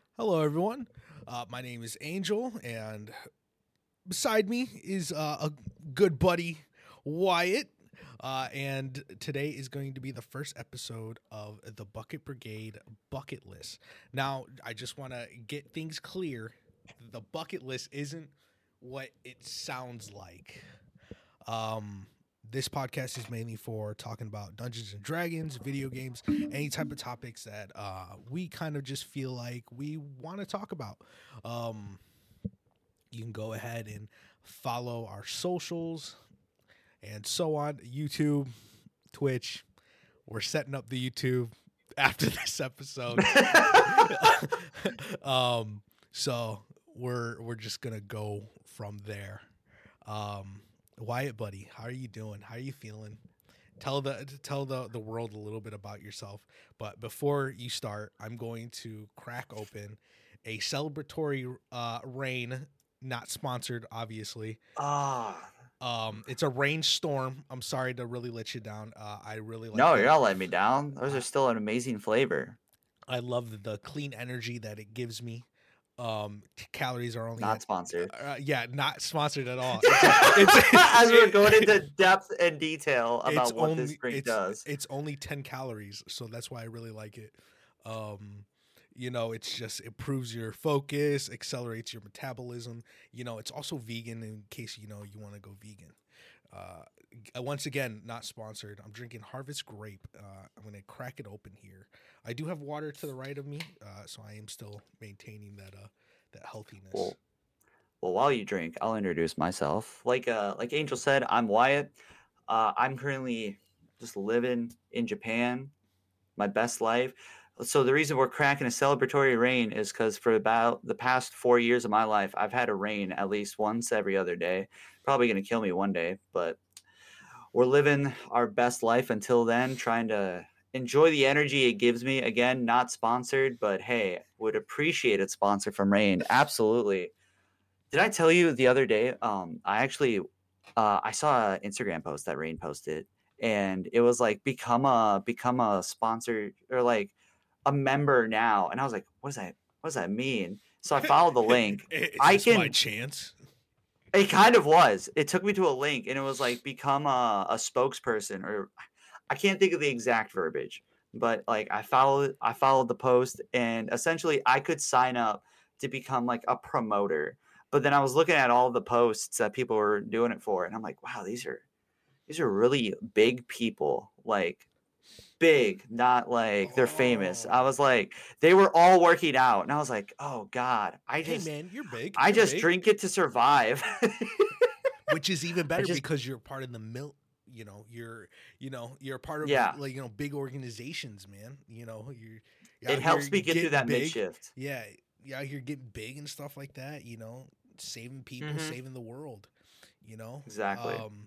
Hello, everyone. My name is Angel, and beside me is a good buddy, Wyatt. And today is going to be the first episode of the Bucket Brigade bucket list. Now, I just want to get things clear. The bucket list isn't what it sounds like. Um, this podcast is mainly for talking about Dungeons and Dragons, video games, any type of topics that we kind of just feel like we want to talk about. Um, you can go ahead and follow our socials and so on, YouTube, Twitch. We're setting up the YouTube after this episode. So we're just gonna go from there. Wyatt, buddy, how are you doing? How are you feeling? Tell the world a little bit about yourself. But before you start, I'm going to crack open a celebratory rain, not sponsored, obviously. Ah, It's a rainstorm. I'm sorry to really let you down. I really like no, the you're not letting me down. Those are I, still an amazing flavor. I love the clean energy that it gives me. Calories are only Not at sponsored. yeah, not sponsored at all. As we're going into depth and detail it's about what this only drink does. it's only 10 calories, so that's why I really like it. Um, it's just improves your focus, accelerates your metabolism. It's also vegan in case you want to go vegan. Once again, not sponsored. I'm drinking Harvest Grape. I'm gonna crack it open here. I do have water to the right of me, so I am still maintaining that healthiness. Well, well, while you drink, I'll introduce myself. Like Angel said, I'm Wyatt. I'm currently just living in Japan, my best life. So the reason we're cracking a celebratory rain is because for about the past 4 years of my life, I've had a rain at least once every other day. Probably gonna kill me one day, but we're living our best life until then, trying to enjoy the energy it gives me. Again, not sponsored, but hey, would appreciate it sponsored from Rain. Absolutely. Did I tell you the other day? I saw an Instagram post that Rain posted, and it was like become a sponsor or like a member now. And I was like, what does that mean? So I followed the link. Is I this my can chance? It kind of was. It took me to a link, and it was like become a spokesperson, or I can't think of the exact verbiage, but like I followed the post, and essentially I could sign up to become like a promoter. But then I was looking at all the posts that people were doing it for, and I'm like, wow, these are really big people, like big, not like they're famous. I Oh, was like, they were all working out, and I was like, oh God, I hey just man, you're big. I You're just big, drink it to survive. which is even I better just because you're part of the mil. You're part of Yeah, like big organizations, man. You're it out here helps me get through getting that mid big. shift. Yeah, you're out here getting big and stuff like that. Saving people, Hmm. saving the world. You know, Exactly. um,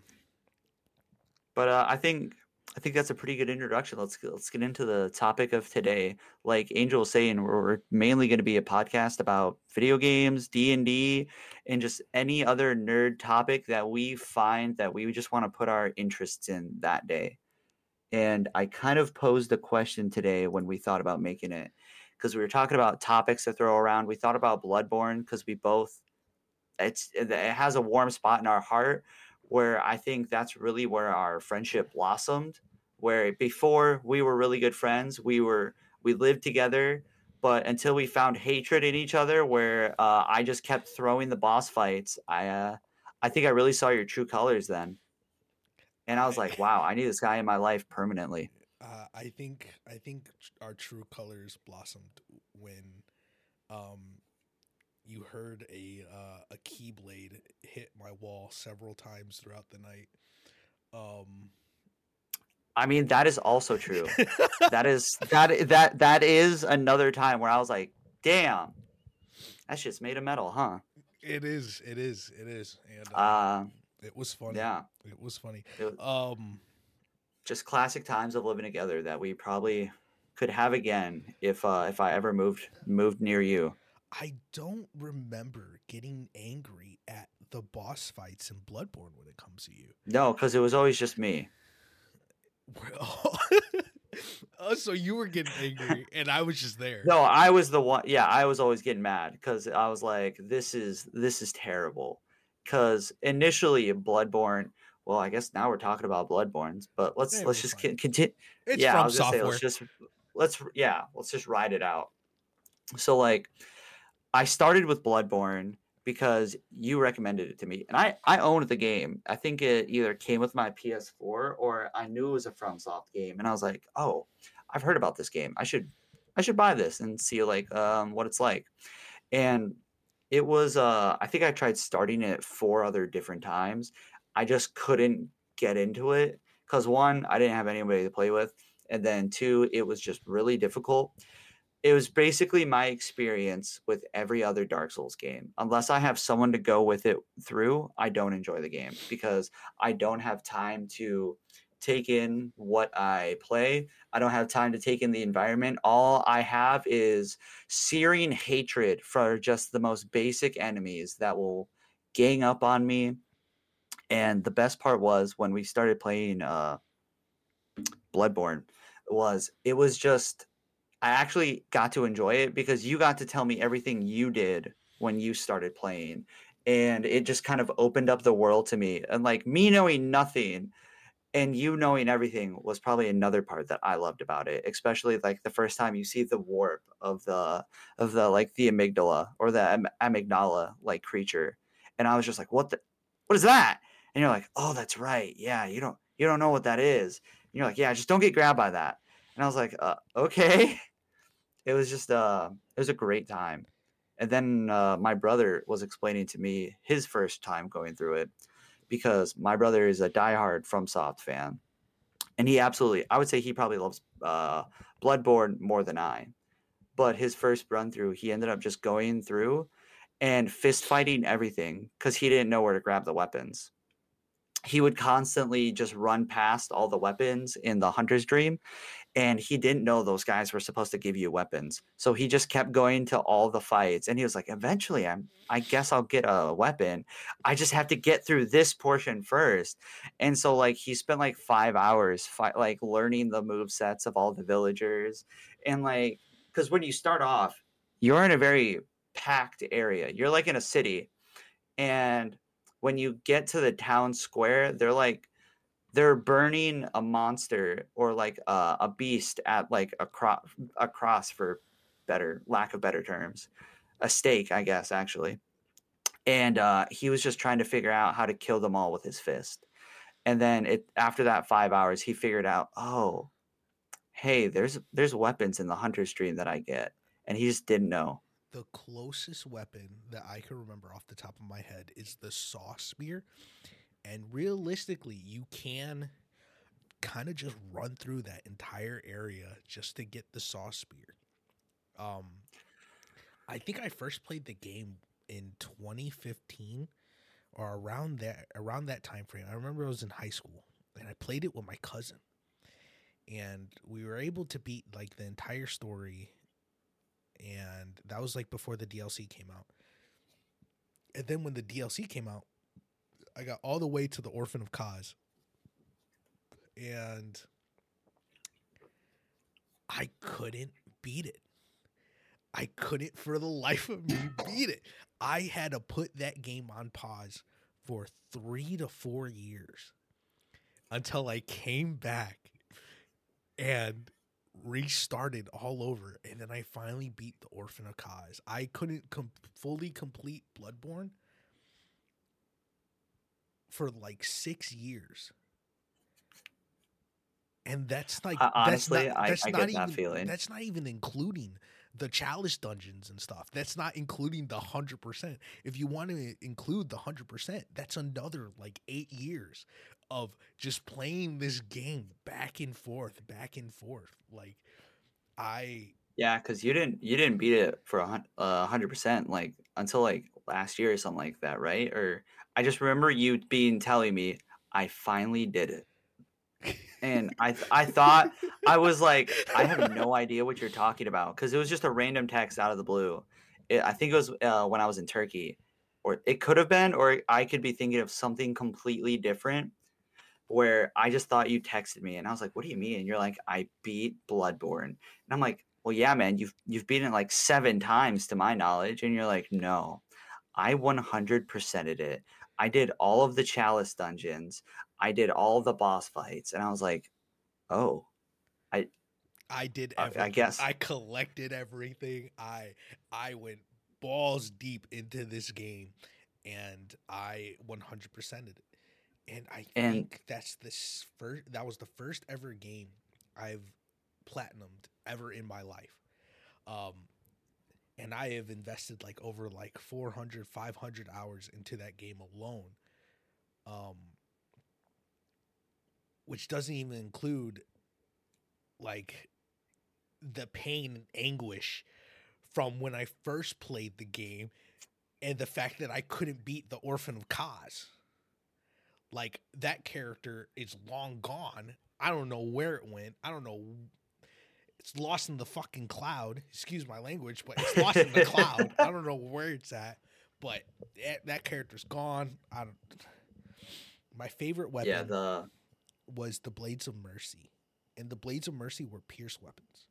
But I think that's a pretty good introduction. Let's get into the topic of today. Like Angel was saying, we're mainly going to be a podcast about video games, D&D, and just any other nerd topic that we find that we just want to put our interests in that day. And I kind of posed a question today when we thought about making it, because we were talking about topics to throw around. We thought about Bloodborne because we both it has a warm spot in our heart, where I think that's really where our friendship blossomed. Where before we were really good friends, we lived together, but until we found hatred in each other, where I just kept throwing the boss fights, I think I really saw your true colors then, and I was I like, wow, I need this guy in my life permanently. I think our true colors blossomed when um you heard a keyblade hit my wall several times throughout the night. Um, I mean, that is also true. That is another time where I was like, damn, that shit's made of metal, huh? it is, and Uh, it was funny. yeah, It was funny. it was Um, just classic times of living together that we probably could have again if I ever moved near you. I don't remember getting angry at the boss fights in Bloodborne when it comes to you. No, because it was always just me. Well, Oh, so you were getting angry, and I was just there. No, I was the one. Yeah, I was always getting mad because I was like, this is terrible. Because initially, Bloodborne. Well, I guess now we're talking about Bloodborns, but let's We're just fine. continue. It's Yeah, I from was gonna say software. let's just ride it out. So like, I started with Bloodborne because you recommended it to me, and I owned the game. I think it either came with my PS4 or I knew it was a FromSoft game, and I was like, oh, I've heard about this game. I should buy this and see like what it's like. And it was I think I tried starting it 4 other different times. I just couldn't get into it because one, I didn't have anybody to play with, and then two, it was just really difficult. It was basically my experience with every other Dark Souls game. Unless I have someone to go with it through, I don't enjoy the game because I don't have time to take in what I play. I don't have time to take in the environment. All I have is searing hatred for just the most basic enemies that will gang up on me. And the best part was when we started playing Bloodborne, it was just I actually got to enjoy it because you got to tell me everything you did when you started playing. And it just kind of opened up the world to me. And like me knowing nothing and you knowing everything was probably another part that I loved about it, especially like the first time you see the warp of the like the amygdala or the amygdala like creature. And I was just like, what is that? And you're like, oh, that's right. Yeah, you don't know what that is. And you're like, yeah, just don't get grabbed by that. And I was like, okay. It was just it was a great time. And then my brother was explaining to me his first time going through it because my brother is a diehard FromSoft fan, and I would say he probably loves Bloodborne more than I. But his first run through, he ended up just going through and fist fighting everything because he didn't know where to grab the weapons. He would constantly just run past all the weapons in the hunter's dream, and he didn't know those guys were supposed to give you weapons. So he just kept going to all the fights, and he was like, eventually I guess I'll get a weapon. I just have to get through this portion first. And so like he spent like 5 hours like learning the move sets of all the villagers. And like because when you start off, you're in a very packed area. You're like in a city, and when you get to the town square, they're burning a monster or like a beast at like a cross for better lack of better terms, a stake, I guess actually. And he was just trying to figure out how to kill them all with his fist. And then after that 5 hours, he figured out, oh, hey, there's weapons in the hunter stream that I get, and he just didn't know. The closest weapon that I can remember off the top of my head is the saw spear. And realistically, you can kind of just run through that entire area just to get the saw spear. Um, I think I first played the game in 2015 or around that time frame. I remember I was in high school and I played it with my cousin. And we were able to beat like the entire story, and that was like before the DLC came out. And then when the DLC came out, I got all the way to the Orphan of Kaz, and I couldn't beat it. I couldn't for the life of me beat it. I had to put that game on pause for 3 to 4 years until I came back and restarted all over, and then I finally beat the Orphan of Kaz. I couldn't fully complete Bloodborne for like 6 years. And that's like Honestly, that's I not get that even feeling. that's not even including the chalice dungeons and stuff. That's not including the 100%. If you want to include the 100%, that's another like 8 years of just playing this game back and forth. Like Yeah, because you didn't beat it for 100% like until like last year or something like that, right? Or I just remember you telling me I finally did it, and I thought I was like I have no idea what you're talking about because it was just a random text out of the blue. I think it was when I was in Turkey, or it could have been, or I could be thinking of something completely different. where I just thought you texted me, and I was like, "What do you mean?" And you're like, "I beat Bloodborne," and I'm like, "Well, yeah, man, you've beaten it like 7 times to my knowledge," and you're like, "No, I 100%ed it. I did all of the Chalice dungeons. I did all the boss fights," and I was like, "Oh, I I did I everything. guess." I collected everything. I went balls deep into this game, and I 100%ed it. And I And think that was the first ever game I've platinumed ever in my life. Um, and I have invested like over like 400, 500 hours into that game alone. Um, which doesn't even include like the pain and anguish from when I first played the game and the fact that I couldn't beat the Orphan of Kaz. Like, that character is long gone. I don't know where it went. I don't know. It's lost in the fucking cloud. Excuse my language, but it's lost in the cloud. I don't know where it's at, but that character's gone. My favorite weapon was the Blades of Mercy, and the Blades of Mercy were pierce weapons.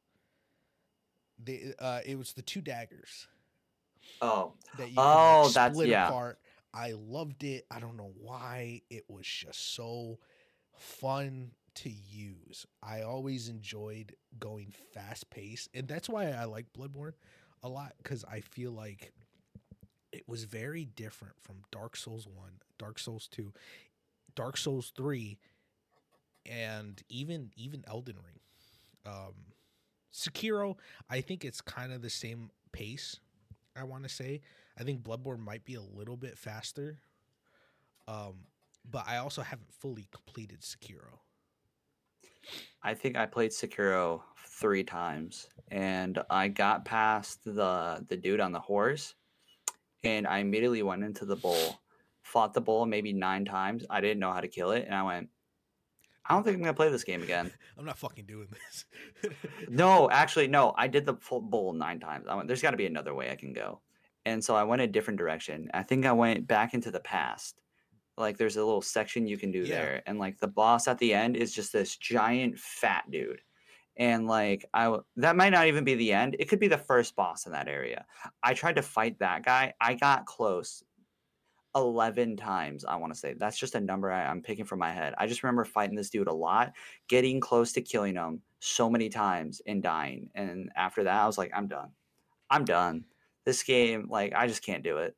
It was the 2 daggers. That you can split apart. I loved it. I don't know why. It was just so fun to use. I always enjoyed going fast paced, and that's why I like Bloodborne a lot, because I feel like it was very different from Dark Souls 1, Dark Souls 2, Dark Souls 3, and even Elden Ring. Sekiro, I think it's kind of the same pace, I want to say. I think Bloodborne might be a little bit faster. But I also haven't fully completed Sekiro. I think I played Sekiro 3 times, and I got past the dude on the horse, and I immediately went into the bull, fought the bull maybe 9 times. I didn't know how to kill it, and I went, I don't think I'm gonna play this game again. I'm not fucking doing this. No, actually, no. I did the full bull 9 times. I went, there's got to be another way I can go, and so I went a different direction. I think I went back into the past. Like, there's a little section you can do there, and like the boss at the end is just this giant fat dude, and like that might not even be the end. It could be the first boss in that area. I tried to fight that guy. I got close 11 times, I want to say. That's just a number I'm picking from my head. I just remember fighting this dude a lot, getting close to killing him so many times and dying. And after that, I was like, I'm done. This game, like, I just can't do it.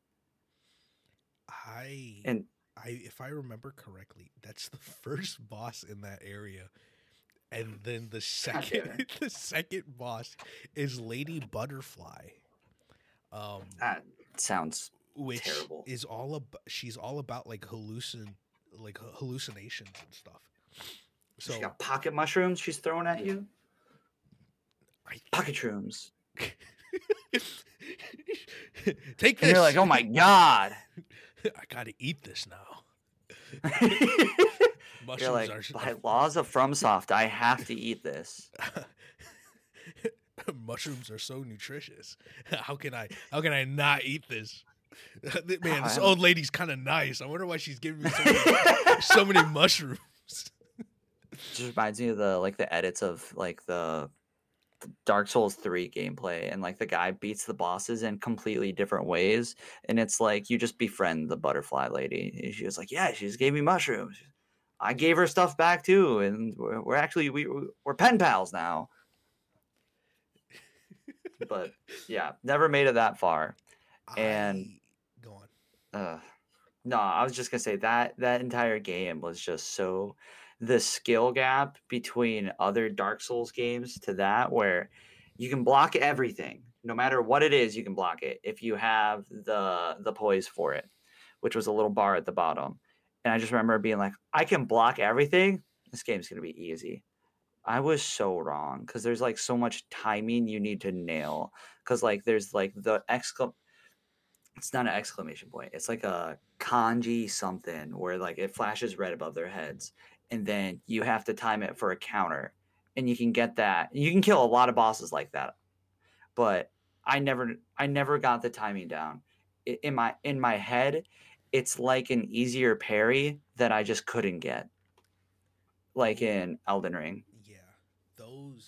If I remember correctly, that's the first boss in that area. And then the second boss is Lady Butterfly. That sounds which terrible. Is she's all about like hallucinations and stuff. So she got pocket mushrooms she's throwing at you. Pocket shrooms. Take this. And you're like, oh my god. I gotta eat this now. You're like, by laws of FromSoft, I have to eat this. Mushrooms are so nutritious. How can I not eat this? Man, this old lady's kind of nice. I wonder why she's giving me so many mushrooms. Just reminds me of the edits of like the Dark Souls 3 gameplay, and like the guy beats the bosses in completely different ways, and it's like you just befriend the butterfly lady. And she was like, yeah, she just gave me mushrooms. I gave her stuff back too, and we're actually we're pen pals now. But yeah, never made it that far. And go on. No, I was just gonna say that entire game was just so, the skill gap between other Dark Souls games to that, where you can block everything, no matter what it is, you can block it if you have the poise for it, which was a little bar at the bottom. And I just remember being like, I can block everything. This game's gonna be easy. I was so wrong, because there's like so much timing you need to nail. Because like there's like it's not an exclamation point. It's like a kanji something where like it flashes red above their heads, and then you have to time it for a counter, and you can get that. You can kill a lot of bosses like that, but I never got the timing down. In my head, it's like an easier parry that I just couldn't get. like in Elden Ring. Yeah, those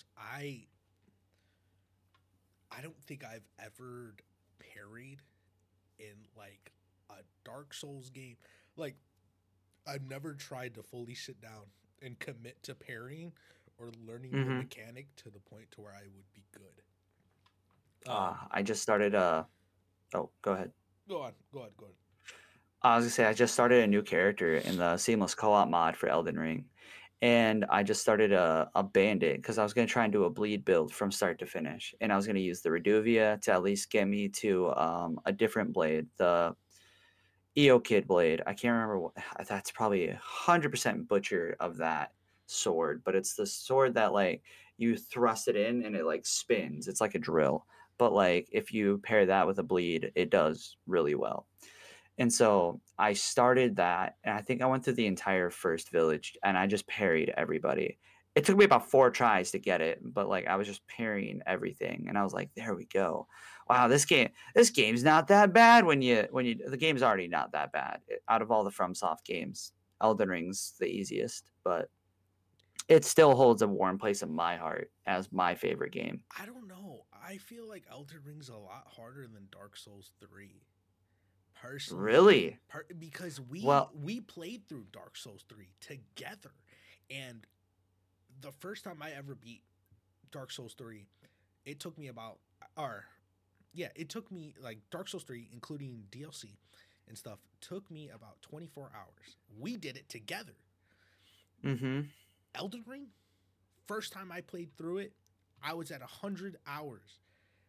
I don't think I've ever parried in like a Dark Souls game. Like I've never tried to fully sit down and commit to parrying or learning the Mm-hmm. mechanic to the point to where I would be good. I just started oh, go ahead. Go on, go ahead, go ahead. I was gonna say I just started a new character in the seamless co-op mod for Elden Ring, and I just started a bandit because I was gonna try and do a bleed build from start to finish, and I was gonna use the Reduvia to at least get me to a different blade, the Eokid blade. I can't remember what that's probably 100% butcher of that sword, but it's the sword that like you thrust it in and it like spins. It's like a drill. But like if you pair that with a bleed, it does really well. And so I started that, and I think I went through the entire first village, and I just parried everybody. It took me about 4 tries to get it, but like I was just parrying everything, and I was like, "There we go! Wow, this game's not that bad." When you the game's already not that bad out of all the FromSoft games. Elden Ring's the easiest, but it still holds a warm place in my heart as my favorite game. I don't know. I feel like Elden Ring's a lot harder than Dark Souls 3. Personally, Really? because Well, we played through Dark Souls 3 together, and the first time I ever beat Dark Souls 3, it took me about or yeah, it took me like Dark Souls 3 including DLC and stuff took me about 24 hours. We did it together. mm-hmm. Elden Ring, first time I played through it, I was at 100 hours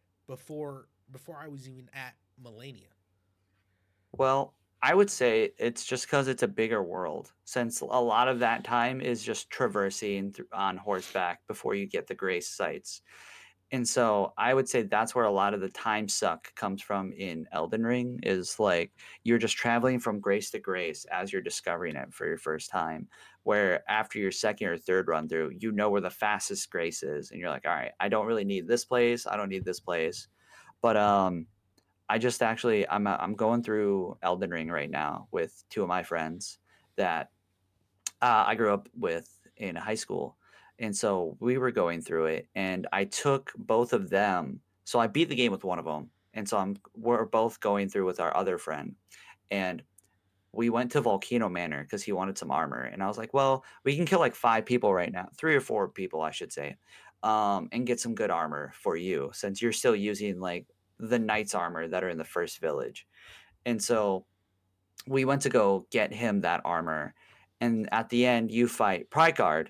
before I was even at Melania. Well, I would say it's just because it's a bigger world, since a lot of that time is just traversing on horseback before you get the grace sites. And so I would say that's where a lot of the time suck comes from in Elden Ring is like you're just traveling from grace to grace as you're discovering it for your first time. Where after your second or third run through, you know where the fastest grace is, and you're like, all right, I don't really need this place. I don't need this place. But I just actually I'm going through Elden Ring right now with two of my friends that I grew up with in high school, and so we were going through it, and I took both of them. So I beat the game with one of them, and so we're both going through with our other friend, and we went to Volcano Manor because he wanted some armor, and I was like, well, we can kill like 5 people right now, 3 or 4 people, I should say, and get some good armor for you since you're still using like the knight's armor that are in the first village. And so we went to go get him that armor, and at the end you fight Prykard,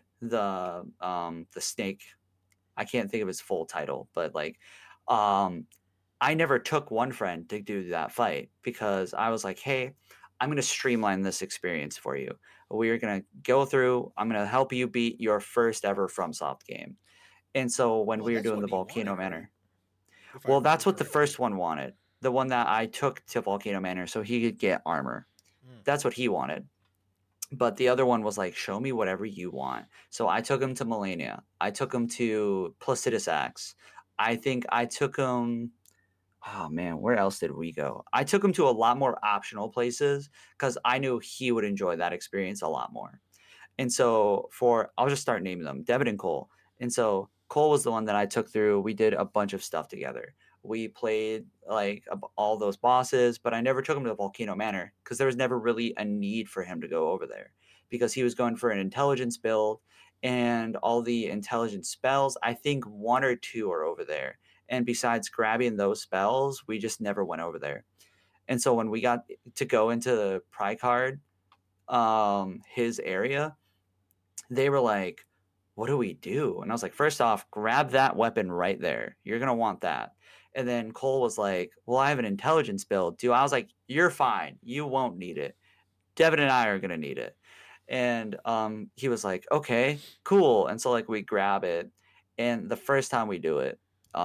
the snake. I can't think of his full title, but like um I never took one friend to do that fight because I was like, hey, I'm going to streamline this experience for you. We are going to go through, I'm going to help you beat your first ever FromSoft game. And so when Well, we were that's doing what the he Volcano wanted, right? Manor, If I well, remember that's what the correctly. first one wanted. The one that I took to Volcano Manor so he could get armor. Mm. That's what he wanted. But the other one was like, show me whatever you want. So I took him to Melania. I took him to Placidus Axe. I think I took him. Oh man, where else did we go? I took him to a lot more optional places because I knew he would enjoy that experience a lot more. And so I'll just start naming them, Devin and Cole. And so Cole was the one that I took through. We did a bunch of stuff together. We played like all those bosses, but I never took him to Volcano Manor because there was never really a need for him to go over there because he was going for an intelligence build and all the intelligence spells. I think 1 or 2 are over there. And besides grabbing those spells, we just never went over there. And so when we got to go into the Prykard, his area, they were like, what do we do? And I was like, first off, grab that weapon right there. You're going to want that. And then Cole was like, well, I have an intelligence build too. I was like, you're fine. You won't need it. Devin and I are going to need it. And he was like, okay, cool. And so like we grab it. And the first time we do it,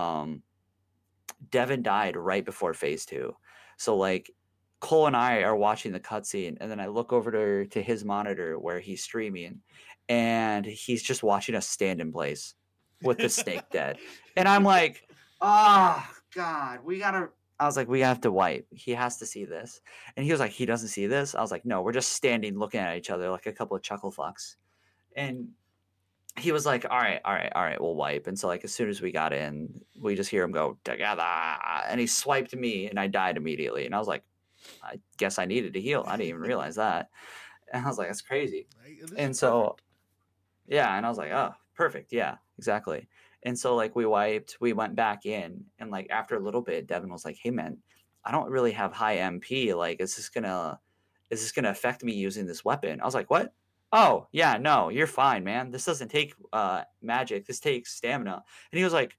Devin died right before phase 2. So like Cole and I are watching the cutscene, and then I look over to his monitor where he's streaming, and he's just watching us stand in place with the snake dead. And I'm like, oh God, we gotta. I was like, we have to wipe. He has to see this. And he was like, he doesn't see this. I was like, no, we're just standing looking at each other like a couple of chuckle fucks. And he was like, all right, we'll wipe. And so like as soon as we got in, we just hear him go together, and he swiped me, and I died immediately. And I was like, I guess I needed to heal. I didn't even realize that. And I was like, that's crazy. This is And so perfect. yeah, and I was like, oh, perfect, yeah, exactly. And so like we wiped, we went back in, and like after a little bit, Devin was like, hey man, I don't really have high MP. Like, is this gonna affect me using this weapon? I was like, what? Oh yeah, no, you're fine, man. This doesn't take magic. This takes stamina. And he was like,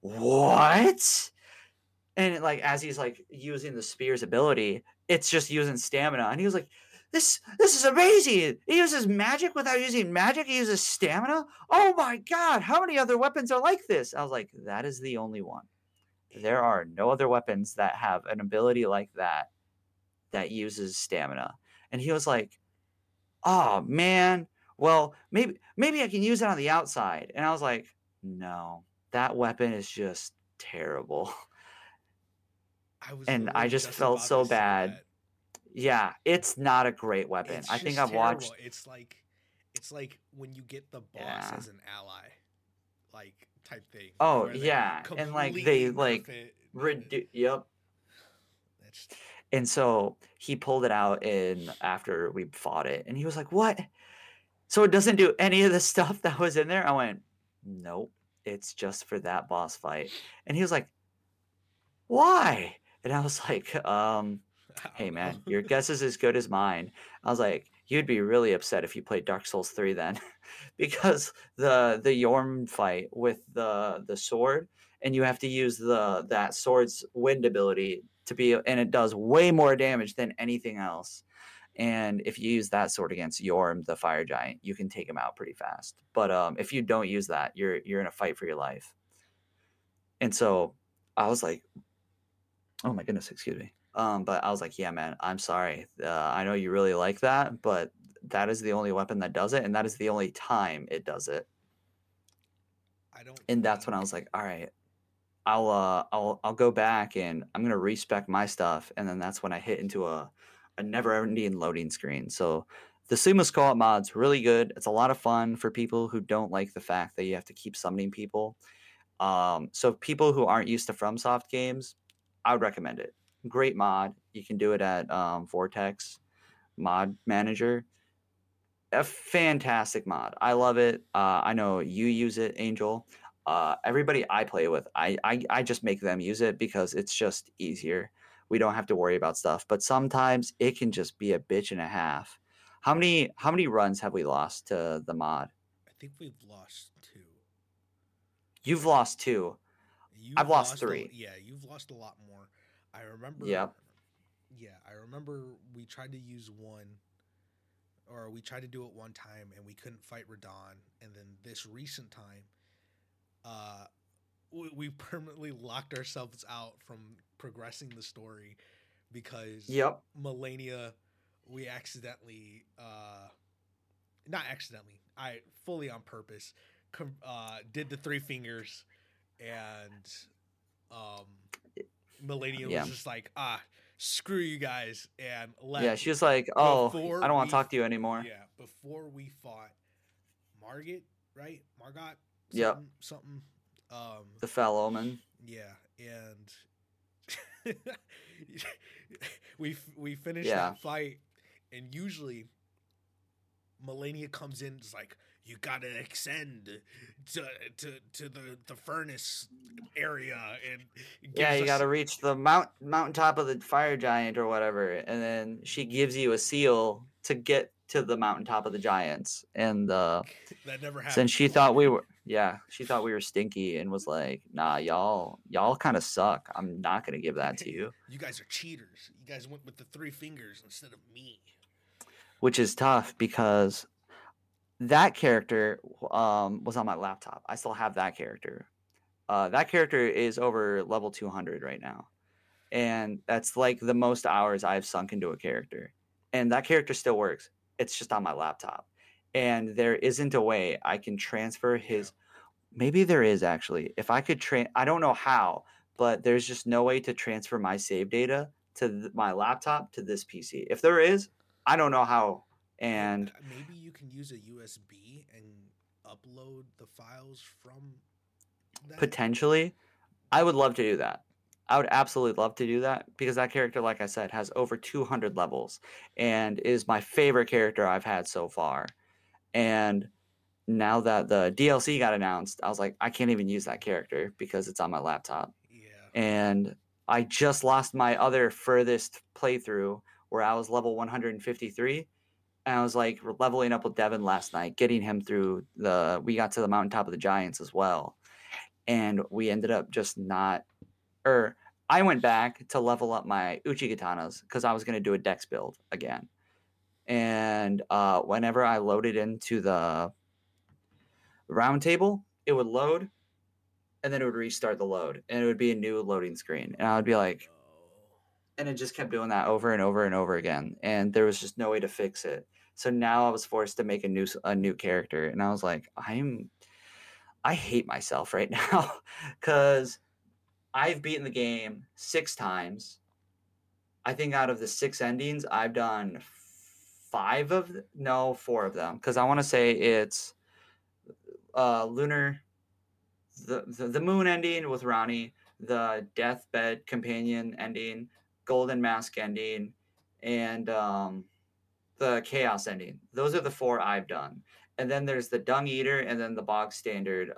what? And like as he's like using the spear's ability, it's just using stamina. And he was like, this is amazing. He uses magic without using magic. He uses stamina. Oh my god, how many other weapons are like this? I was like, that is the only one. There are no other weapons that have an ability like that that uses stamina. And he was like, oh man, well maybe I can use it on the outside. And I was like, no, that weapon is just terrible. I was And I literally just just felt about so to say bad. that. Yeah, it's not a great weapon. It's I think just I've terrible. watched. It's like when you get the boss Yeah. as an ally, like type thing. Oh Where they yeah, and like completely they nerf like it. Yep. That's And so he pulled it out in after we fought it, and he was like, "What? So it doesn't do any of the stuff that was in there?" I went, "Nope, it's just for that boss fight." And he was like, "Why?" And I was like, I hey don't man, know. your guess is as good as mine. I was like, you'd be really upset if you played Dark Souls 3 then. Because the Yorm fight with the sword, and you have to use that sword's wind ability to be, and it does way more damage than anything else. And if you use that sword against Yorm, the fire giant, you can take him out pretty fast. But if you don't use that, you're in a fight for your life. And so I was like, oh my goodness, excuse me. But I was like, yeah, man, I'm sorry. I know you really like that, but that is the only weapon that does it, and that is the only time it does it. I don't And that's when I think was like, all right, I'll go back and I'm gonna respec my stuff, and then that's when I hit into a never-ending loading screen. So the Seamless Co-op mod's really good. It's a lot of fun for people who don't like the fact that you have to keep summoning people. So people who aren't used to FromSoft games, I would recommend it. Great mod. You can do it at Vortex Mod Manager. A fantastic mod. I love it. I know you use it, Angel. Everybody I play with, I just make them use it because it's just easier. We don't have to worry about stuff. But sometimes it can just be a bitch and a half. How many runs have we lost to the mod? I think we've lost two. You've lost 2. I've You've lost lost 3. you've lost a lot more. I remember Yep. yeah, I remember we tried to use one or we tried to do it one time and we couldn't fight Radon, and then this recent time uh we permanently locked ourselves out from progressing the story because Yep. Melania, we accidentally not accidentally, I fully on purpose did the three fingers, and um Melania was Yeah. just like, screw you guys, and Yeah. left She was like, "Oh, before I don't want we to talk to you anymore." yeah, before we fought Margot, right? Margot, Yep. something. Um, The Fell Omen. yeah, and we finished Yeah. that fight, and usually Melania comes in, it's like, you gotta extend to the furnace area, and Yeah, gives you got us to reach the mountaintop of the fire giant or whatever, and then she gives you a seal to get to the mountaintop of the giants. And that never since happened. she thought we were stinky and was like, "Nah, y'all kind of suck. I'm not gonna give that to you," You guys are cheaters. You guys went with the three fingers instead of me. which is tough because that character was on my laptop. I still have that character. That character is over level 200 right now. And that's like the most hours I've sunk into a character. And that character still works. It's just on my laptop. And there isn't a way I can transfer his. Maybe there is actually. If I could I don't know how, but there's just no way to transfer my save data to my laptop to this PC. If there is, I don't know how And maybe you can use a USB and upload the files from that. potentially, I would love to do that. I would absolutely love to do that because that character, like I said, has over 200 levels and is my favorite character I've had so far. And now that the DLC got announced, I was like, I can't even use that character because it's on my laptop. Yeah. And I just lost my other furthest playthrough where I was level 153. And I was like leveling up with Devin last night, getting him through we got to the mountaintop of the giants as well. And we ended up just not, or I went back to level up my Uchikatanas because I was going to do a dex build again. And whenever I loaded into the round table, it would load and then it would restart the load and it would be a new loading screen. And I would be like, and it just kept doing that over and over and over again. And there was just no way to fix it. So now I was forced to make a new character. And I was like, I hate myself right now because I've beaten the game 6 times. I think out of the 6 endings, I've done 4 of them. Because I want to say it's Lunar, the Moon ending with Ronnie, the Deathbed Companion ending, Golden Mask ending, and the Chaos ending. Those are the 4 I've done. And then there's the Dung Eater and then the bog standard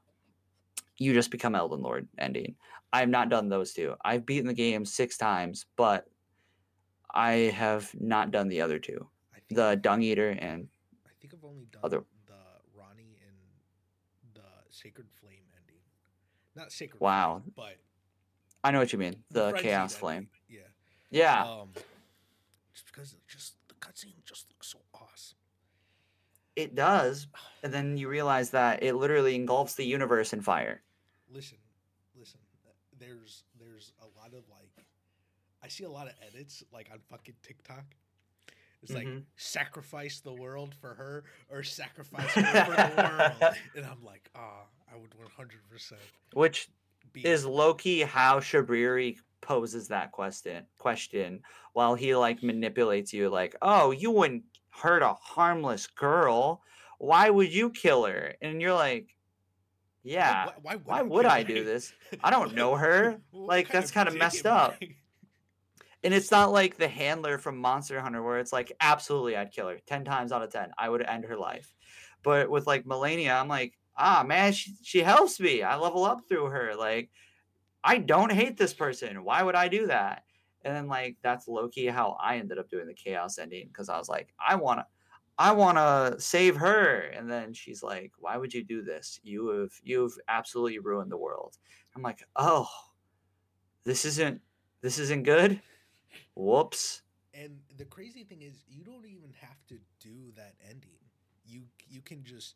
you just become Elden Lord ending. I've not done those 2. I've beaten the game 6 times, but I have not done the other 2. The Dung Eater and I think I've only done other the Ronnie and the Sacred Flame ending. Not Sacred Wow. Flame, but I know what you mean. The Frenzied Chaos ending. Flame. Yeah. Yeah. Just because the cutscene just looks so awesome. It does. And then you realize that it literally engulfs the universe in fire. Listen. There's a lot of I see a lot of edits on fucking TikTok. It's like sacrifice the world for her or sacrifice her for the world. And I'm like, I would 100%. Which is low-key how Shabriri poses that question while he manipulates you oh, you wouldn't hurt a harmless girl. Why would you kill her? And you're like, yeah, why would I do this? I don't know her. That's kind of messed up. And it's not like the handler from Monster Hunter where it's like, absolutely, I'd kill her 10 times out of 10. I would end her life. But with Melania, I'm like, man, she helps me. I level up through her. I don't hate this person. Why would I do that? And then that's low-key how I ended up doing the Chaos ending because I was like, I wanna save her. And then she's like, why would you do this? You've absolutely ruined the world. I'm like, oh, this isn't good. Whoops. And the crazy thing is, you don't even have to do that ending. You can just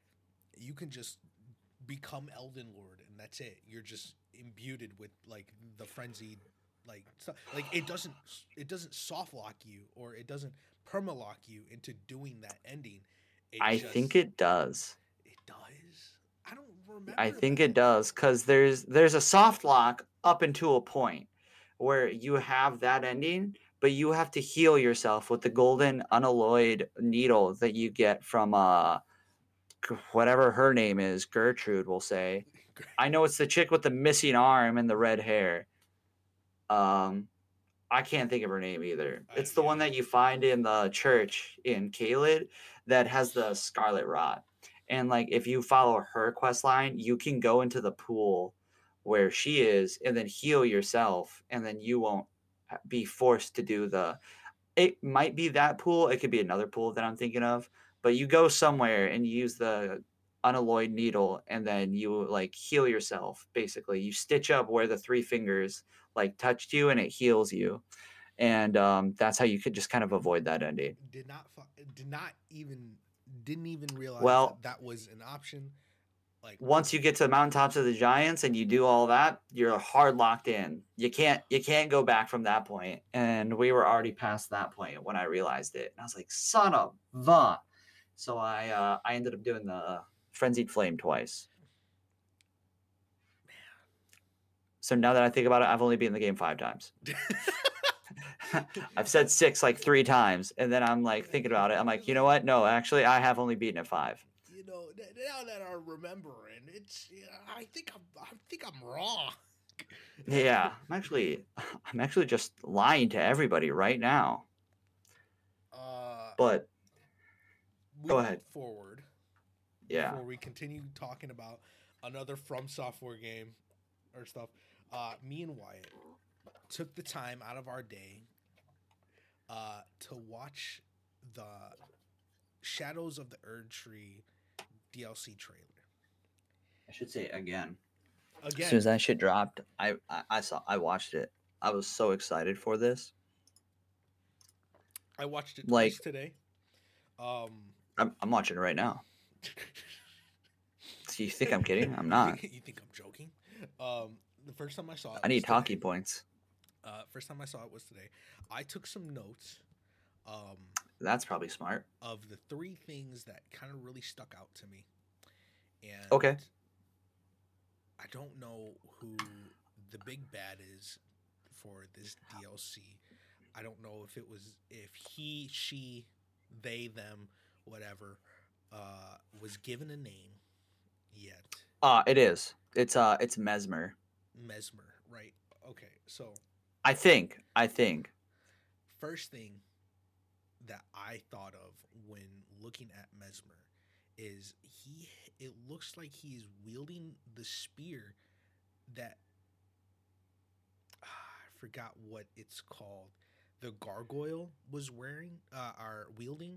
become Elden Lord, and that's it. You're just imbued with the frenzied stuff. It doesn't soft lock you or it doesn't permalock you into doing that ending. I think it does. It does. I don't remember. I think it does because there's a soft lock up until a point where you have that ending, but you have to heal yourself with the golden unalloyed needle that you get from whatever her name is, Gertrude, we'll say. I know it's the chick with the missing arm and the red hair. I can't think of her name either. It's the one that you find in the church in Caelid that has the scarlet rot. And if you follow her quest line, you can go into the pool where she is and then heal yourself, and then you won't be forced to do it might be that pool, it could be another pool that I'm thinking of, but you go somewhere and you use the unalloyed needle and then you heal yourself. Basically you stitch up where the 3 fingers touched you and it heals you, and that's how you could just kind of avoid that ending. Didn't even realize that was an option. Once you get to the mountaintops of the giants and you do all that, you're hard locked in. You can't go back from that point. And we were already past that point when I realized it. And I was like, son of a. So I ended up doing the Frenzied Flame twice. So now that I think about it, I've only been in the game 5 times. I've said 6 like 3 times, and then I'm like thinking about it. I'm like, you know what? No, actually, I have only beaten it 5. You know, now that I'm remembering, I think I'm wrong. Yeah, I'm actually just lying to everybody right now. Uh, But go moving ahead. forward, Yeah. before we continue talking about another From Software game or stuff, me and Wyatt took the time out of our day to watch the Shadows of the Erdtree DLC trailer. I should say again. As soon Again, as that shit dropped, I watched it. I was so excited for this. I watched it Like twice today. Um, I'm watching it right now. Do you think I'm kidding? I'm you not. think you think I'm joking? The first time I saw it I was need today. talking points. First time I saw it was today. I took some notes. That's probably smart. Of the 3 things that kind of really stuck out to me, and Okay. I don't know who the big bad is for this DLC. I don't know if he, she, they, them, whatever, was given a name yet. It is. It's Mesmer. Mesmer, right? Okay, so I think. first thing that I thought of when looking at Mesmer is it looks like he is wielding the spear that I forgot what it's called. The gargoyle was wearing are wielding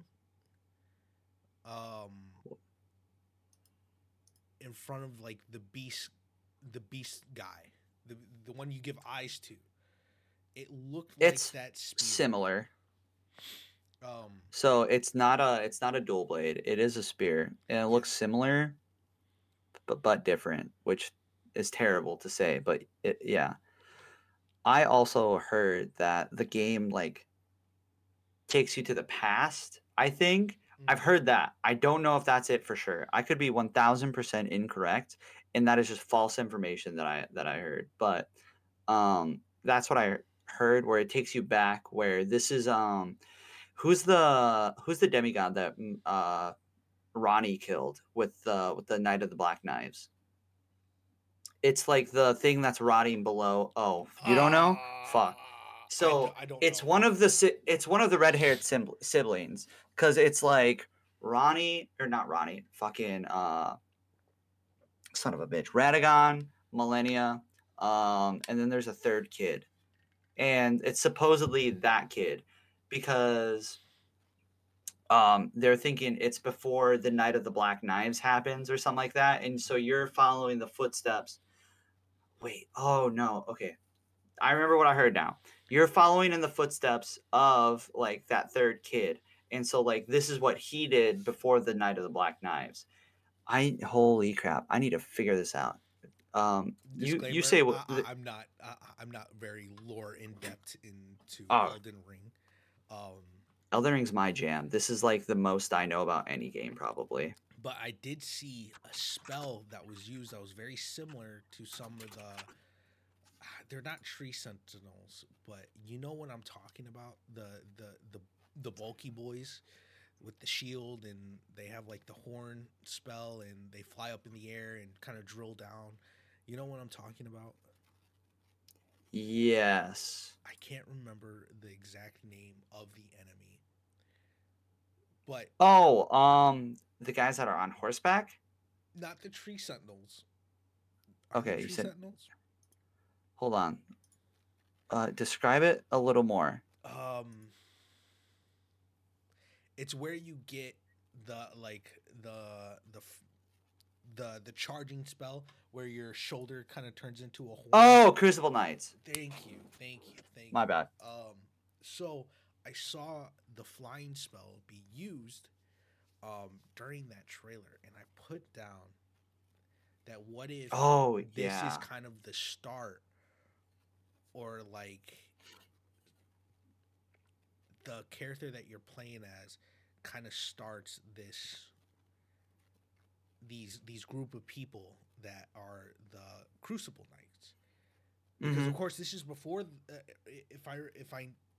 in front of like the beast guy, the one you give eyes to. It looked like It's that spear. similar. So it's not a dual blade. It is a spear, and it looks similar, but different, which is terrible to say. But yeah, I also heard that the game like takes you to the past. I think I've heard that. I don't know if that's it for sure. I could be 1000% incorrect, and that is just false information that I heard. But that's what I heard. Where it takes you back. Where this is who's the demigod that Ronnie killed with the Knight of the Black Knives? It's like the thing that's rotting below. Oh, you don't know? Fuck. So I don't it's know. one of the red-haired siblings, because it's like Ronnie or not Ronnie, fucking son of a bitch, Radagon, Millennia, and then there's a third kid, and it's supposedly that kid because they're thinking it's before the Night of the Black Knives happens or something like that, and so you're following the footsteps. Wait, oh no, okay. I remember what I heard now. You're following in the footsteps of like that third kid. And so like this is what he did before the Night of the Black Knives. Holy crap. I need to figure this out. Disclaimer, you say I'm not very lore in depth into oh, Elden Ring. Elden Ring's my jam. This is like the most I know about any game probably. But I did see a spell that was used that was very similar to some of the they're not tree sentinels, but you know what I'm talking about? The bulky boys with the shield, and they have like the horn spell, and they fly up in the air and kind of drill down. You know what I'm talking about? Yes. I can't remember the exact name of the enemy. But the guys that are on horseback? Not the tree sentinels. Okay, you said sentinels? Hold on. Describe it a little more. It's where you get the charging spell where your shoulder kind of turns into a horn. Oh, Crucible Knights. Thank you. My bad. So I saw the flying spell be used during that trailer, and I put down that what if this is kind of the start, or like the character that you're playing as kind of starts these group of people that are the Crucible Knights, because of course this is before if I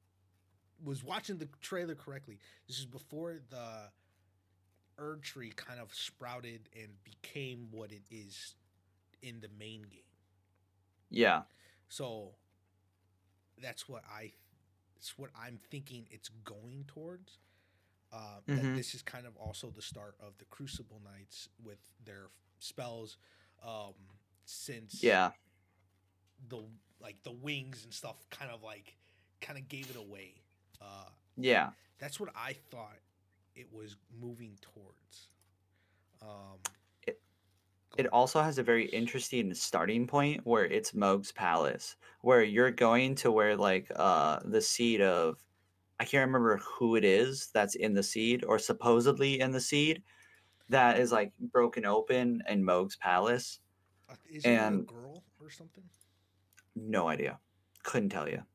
was watching the trailer correctly, this is before the Erd tree kind of sprouted and became what it is in the main game. Yeah. So that's what I'm thinking it's going towards. That Mm-hmm. this is kind of also the start of the Crucible Knights with their spells, um, since Yeah. the the wings and stuff kind of gave it away. Uh, Yeah. that's what I thought it was moving towards. Um, It, Go it ahead. also has a very interesting starting point where it's Moog's Palace, where you're going to where like the seed of, I can't remember who it is that's in the seed or supposedly in the seed that is like broken open in Moog's Palace. Isn't it a And girl or something? no idea. Couldn't tell you.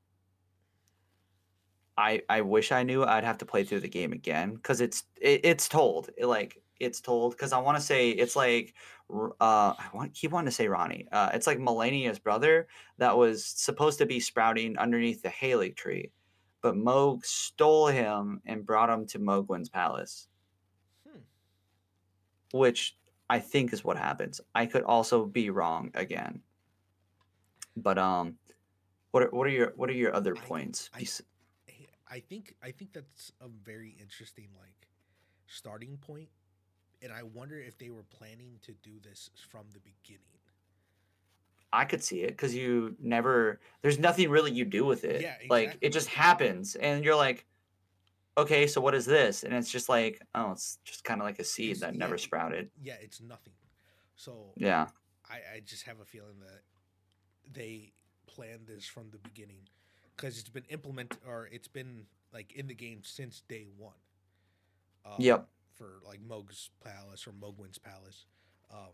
I wish I knew. I'd have to play through the game again because it's told. It's told because I want to say it's like keep wanting to say Ronnie. It's like Melania's brother that was supposed to be sprouting underneath the Haley tree, but Moog stole him and brought him to Mogwin's palace, Hmm. which I think is what happens. I could also be wrong again, but what are your other I points? I I think that's a very interesting starting point, and I wonder if they were planning to do this from the beginning. I could see it because you never. There's nothing really you do with it. Yeah, Like it exactly. just happens, and you're like, okay, so what is this? And it's just like, oh, it's just kind of like a seed It's that yeah, never sprouted. yeah, it's nothing. So Yeah. I just have a feeling that they planned this from the beginning because it's been implemented or it's been in the game since day one. Um, Yep. for Moog's Palace or Mogwin's Palace, um,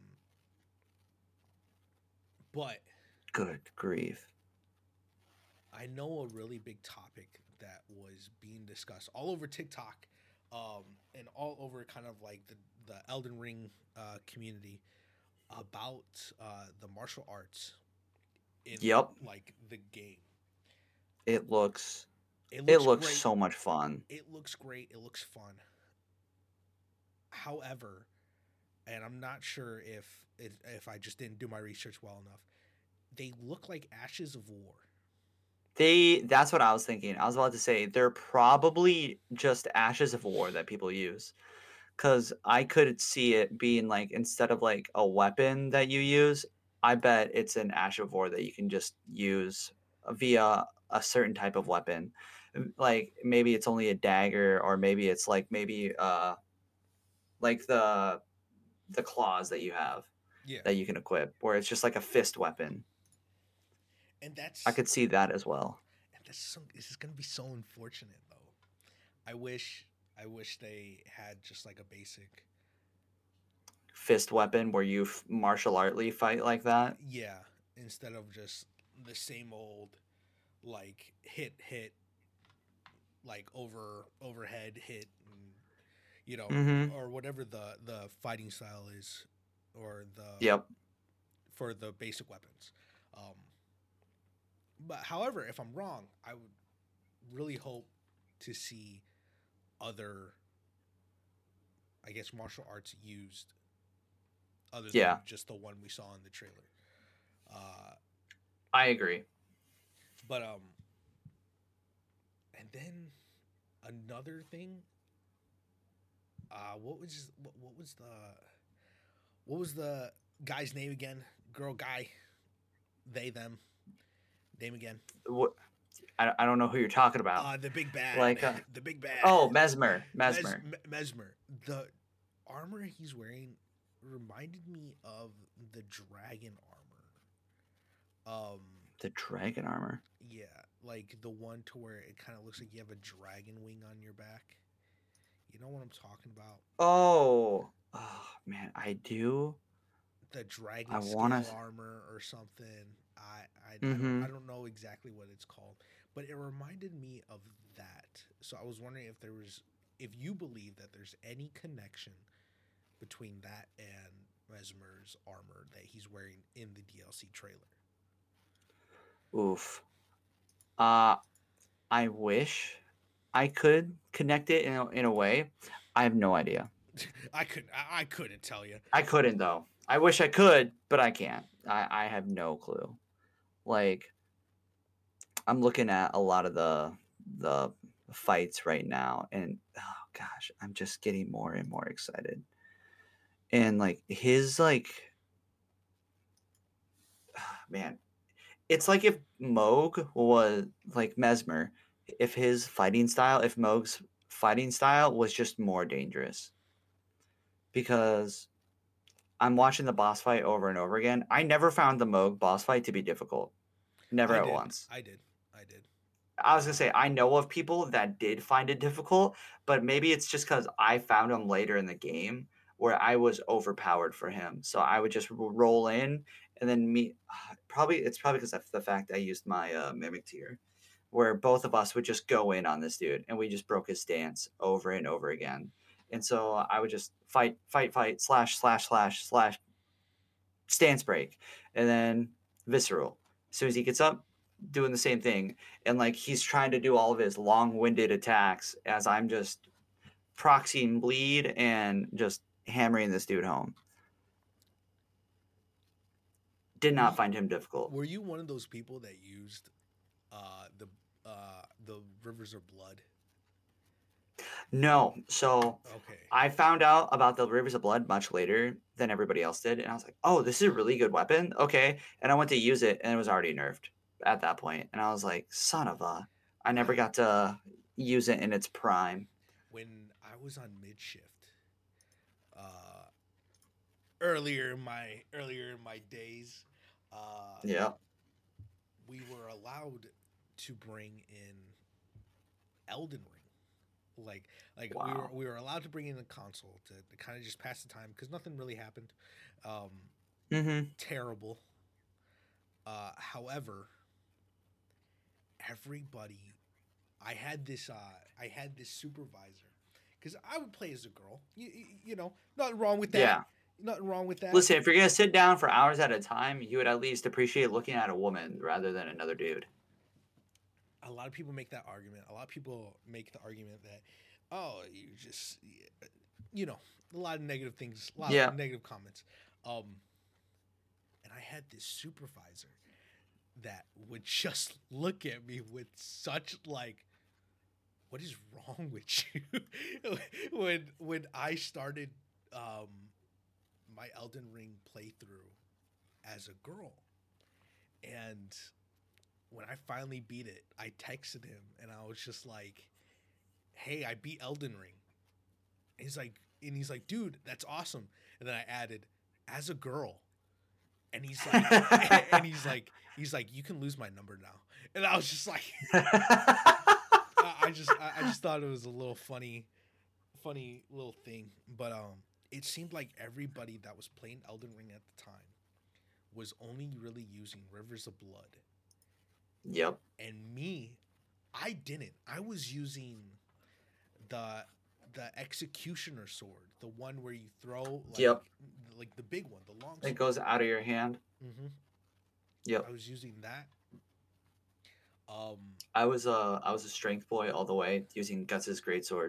but Good grief. I know a really big topic that was being discussed all over TikTok, and all over kind of the Elden Ring community about the martial arts in Yep. the game. It looks. It It looks looks great. so much fun. It looks great. It looks fun. However, and I'm not sure if I just didn't do my research well enough, they look like Ashes of War. That's what I was thinking. I was about to say they're probably just ashes of war that people use. Cause I could see it being like instead of like a weapon that you use, I bet it's an ash of war that you can just use via a certain type of weapon. Like maybe it's only a dagger, or maybe it's like the claws that you have Yeah, that you can equip, where it's just like a fist weapon. and I could see that as well. this is gonna be so unfortunate though. I wish I wish they had just a basic. Fist weapon where you martial artly fight like that. Yeah, instead of just the same old hit overhead hit, and, Mm-hmm. or whatever the fighting style is, or the Yep. for the basic weapons. Um, but however, if I'm wrong, I would really hope to see other, I guess, martial arts used other than Yeah, just the one we saw in the trailer. Uh, I agree. but and then another thing. What was the guy's name again? Girl, guy, they, them, name again. What I don't know who you're talking about. The big bad, Like, the big bad, oh, Mesmer, Mesmer, Mesmer. The armor he's wearing reminded me of the dragon armor. the dragon armor. Yeah, like the one to where it kind of looks like you have a dragon wing on your back. You know what I'm talking about? Oh man, I do. The I dragon wanna. scale armor or something. Mm-hmm. I don't know exactly what it's called, but it reminded me of that. So I was wondering if you believe that there's any connection between that and Mesmer's armor that he's wearing in the DLC trailer. Oof. Uh, I wish. I could connect it in a way. I have no idea. I couldn't tell you. I couldn't though. I wish I could, but I can't. I have no clue. Like I'm looking at a lot of the fights right now, and oh gosh, I'm just getting more and more excited. And like his like man, it's like if Moog was like Mesmer, if Moog's fighting style was just more dangerous. Because I'm watching the boss fight over and over again. I never found the Moog boss fight to be difficult. Never I at did. once. I did. I did. I was gonna say I know of people that did find it difficult, but maybe it's just because I found him later in the game where I was overpowered for him. So I would just roll in and then me. Probably it's probably because of the fact I used my mimic tier, where both of us would just go in on this dude and we just broke his stance over and over again. And so I would just fight, slash, slash, slash, slash, stance break, and then visceral. As soon as he gets up, doing the same thing, and like he's trying to do all of his long-winded attacks as I'm just proxying bleed and just hammering this dude home. Did not find him difficult. Were you one of those people that used the Rivers of Blood? No, so Okay. I found out about the Rivers of Blood much later than everybody else did, and I was like, "Oh, this is a really good weapon." Okay, and I went to use it, and it was already nerfed at that point, and I was like, "Son of a!" I never got to use it in its prime. When I was on mid shift, uh, earlier in my days, uh, Yeah. we were allowed to bring in Elden Ring. Wow. We were allowed to bring in a console to kind of just pass the time because nothing really happened. Um, Mm-hmm. Terrible. However, everybody, I had this supervisor because I would play as a girl. You know, nothing wrong with that. Yeah. Nothing wrong with that. Listen, if you're gonna sit down for hours at a time, you would at least appreciate looking at a woman rather than another dude. A lot of people make that argument. A lot of people make the argument that, oh, you know, a lot of negative things, a lot Yeah. of negative comments. And I had this supervisor that would just look at me with such like, what is wrong with you? when I started my Elden Ring playthrough as a girl, and when I finally beat it, I texted him and I was just like, "Hey, I beat Elden Ring." He's like, "Dude, that's awesome." And then I added, "As a girl." And he's like, "You can lose my number now." And I was just like, I just thought it was a little funny little thing. But it seemed like everybody that was playing Elden Ring at the time was only really using Rivers of Blood. Yep. And me, I didn't. I was using the executioner sword, the one where you throw Yep. like the big one, the long It sword. goes out of your hand. Mm-hmm. Yep. I was using that. I was a strength boy all the way, using Guts's greatsword.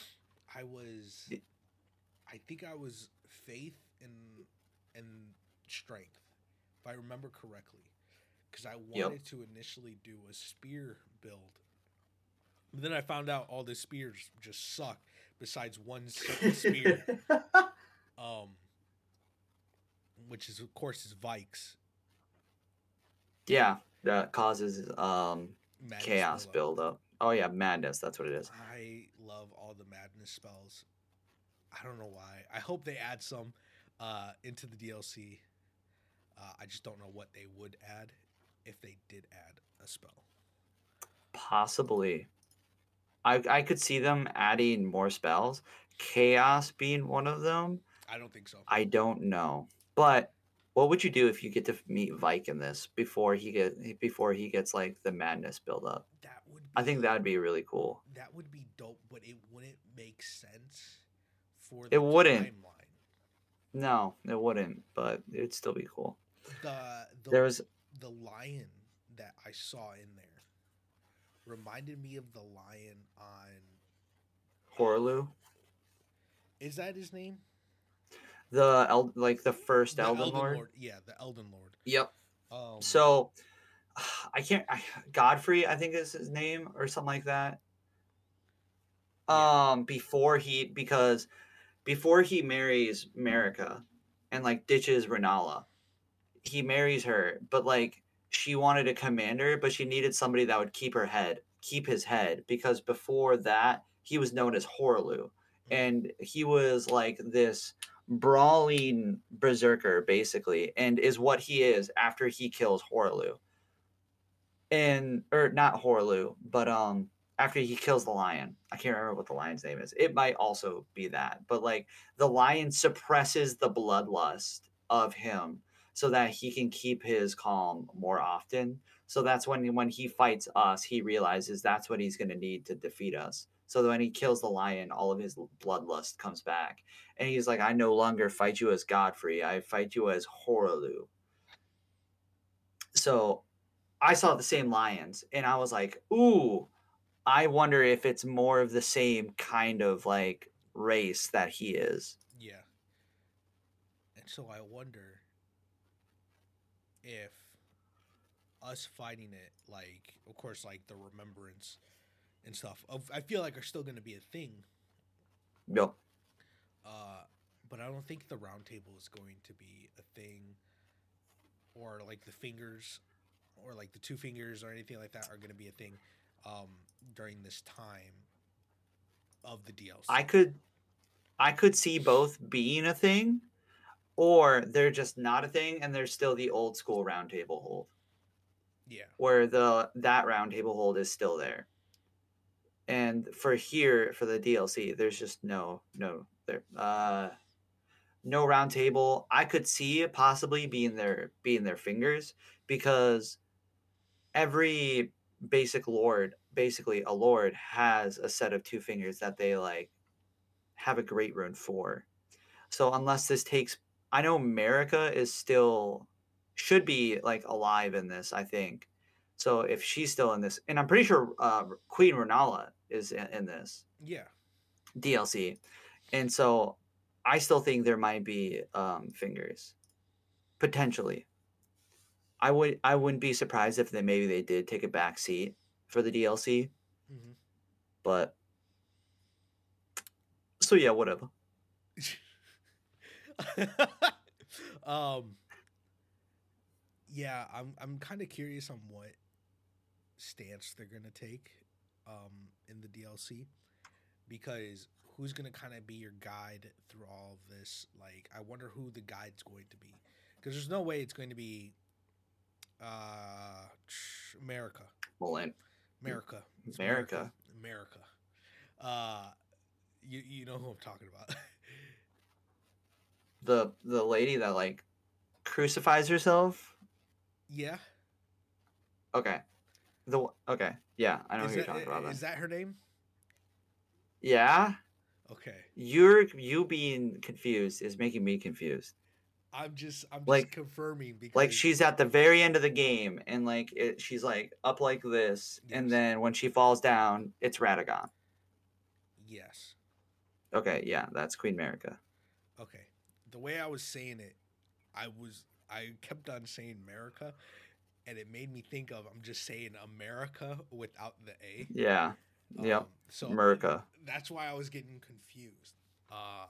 I think I was faith and strength, if I remember correctly, because I wanted to initially do a spear build. But then I found out all the spears just suck. Besides one certain spear, which is of course is Vikes. Yeah, that causes Madness chaos buildup. Oh yeah, madness. That's what it is. I love all the madness spells. I don't know why. I hope they add some into the DLC. I just don't know what they would add if they did add a spell. Possibly. I could see them adding more spells. Chaos being one of them. I don't think so. I don't know. But what would you do if you get to meet Vike in this before he gets like the madness build up? I think that would be really cool. That would be dope, but it wouldn't make sense for the It wouldn't. Timeline. No, it wouldn't, but it'd still be cool. There was the lion that I saw in there reminded me of the lion on. Horlu, Is that his name? like the first The Elden Elden Lord. Lord. Yeah, the Elden Lord. Yep. Um, So I can't. Godfrey, I think is his name or something like that. yeah. Before he marries Marika and like ditches Renala, he marries her, but like she wanted a commander, but she needed somebody that would keep his head, because before that he was known as Horlu, Mm, and he was like this brawling berserker basically, and is what he is after he kills Horlu, and or not Horlu, but after he kills the lion. I can't remember what the lion's name is. It might also be that. But like the lion suppresses the bloodlust of him so that he can keep his calm more often. So that's when he fights us, he realizes that's what he's going to need to defeat us. So that when he kills the lion, all of his bloodlust comes back. And he's like, I no longer fight you as Godfrey. I fight you as Horlu. So I saw the same lions and I was like, ooh, I wonder if it's more of the same kind of like race that he is. yeah. And so I wonder if us fighting it, like, of course, like the remembrance and stuff, I feel like are still going to be a thing. Yep. Uh, but I don't think the round table is going to be a thing, or like the fingers, or like the two fingers, or anything like that are going to be a thing um, during this time of the I DLC. could I could see both being a thing, or they're just not a thing and they're still the old school round table hold. Yeah. Where that round table hold is still there. And for the DLC, there's just no round table. I could see it possibly being their fingers, because every basically a lord has a set of two fingers that they like have a great rune for. So unless this takes, I know Marika is still should be like alive in this, I think. So if she's still in this, and I'm pretty sure Queen Renala is in this Yeah. DLC, and so I still think there might be fingers potentially. I wouldn't be surprised if they did take a back seat for the DLC, Hmm. but so yeah, whatever. um. Yeah, I'm kind of curious on what stance they're gonna take in the DLC, because who's gonna kind of be your guide through all of this? Like, I wonder who the guide's going to be, because there's no way it's going to be America, Well, America, it's America, America, America. Uh, you know who I'm talking about? the lady that like crucifies herself. Yeah, Okay, okay, yeah, I know who you're talking about. Then, is that her name? yeah, Okay, you being confused is making me confused. I'm just Like confirming like because she's at the very end of the game, and like she's like up like this, and yes, then when she falls down, it's Radagon. yes. Okay, yeah, that's Queen Marika. Okay. The way I was saying it, I kept on saying America, and it made me think of I'm just saying America without the A. Yeah, yep, So Marika. that's why I was getting confused. Uh,